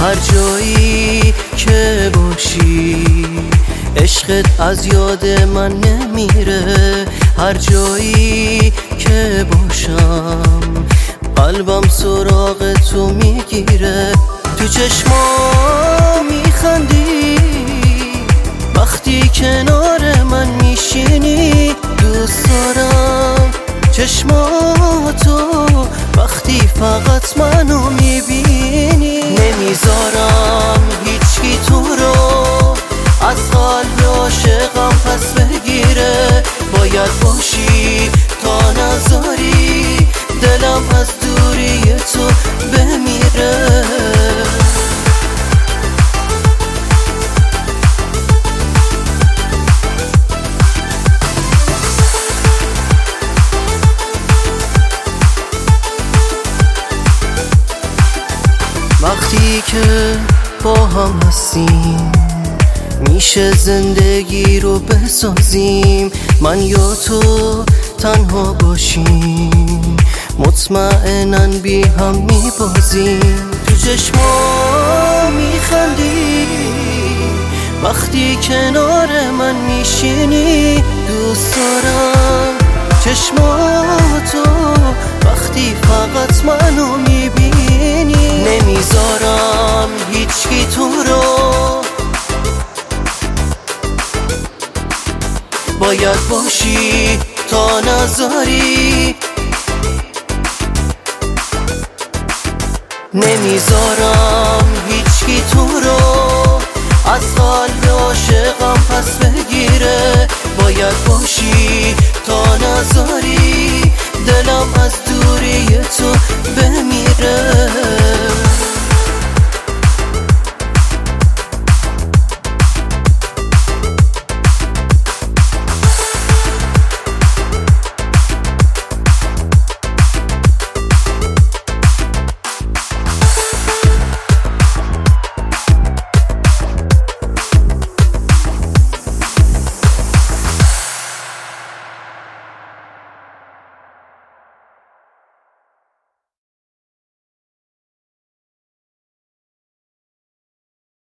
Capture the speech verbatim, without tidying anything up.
هر جایی که باشی عشقت از یاد من نمیره. هر جایی که باشم قلبم سراغ تو میگیره. تو چشمام میخندی وقتی کنار من میشینی. دوست دارم چشماتو وقتی فقط منو میبینی. نمیذارم هیچکی تو رو از قلب عاشقم پس بگیره. باید باشی تا نذاری دلم از دوری تو بمیره. وقتی که با هم هستیم میشه زندگی رو بسازیم. من یا تو تنها باشیم مطمئنن بی هم میبازیم. تو چشمام میخندی وقتی کنار من میشینی. دوست دارم چشماتو وقتی فقط منو میبینی. نمیذارم هیچکی تو رو باید باشی تا نذاری. نمیذارم هیچکی تو رو از قلب عاشقم پس بگیره. باید باشی تا نذاری دلم از دوری تو بمیره.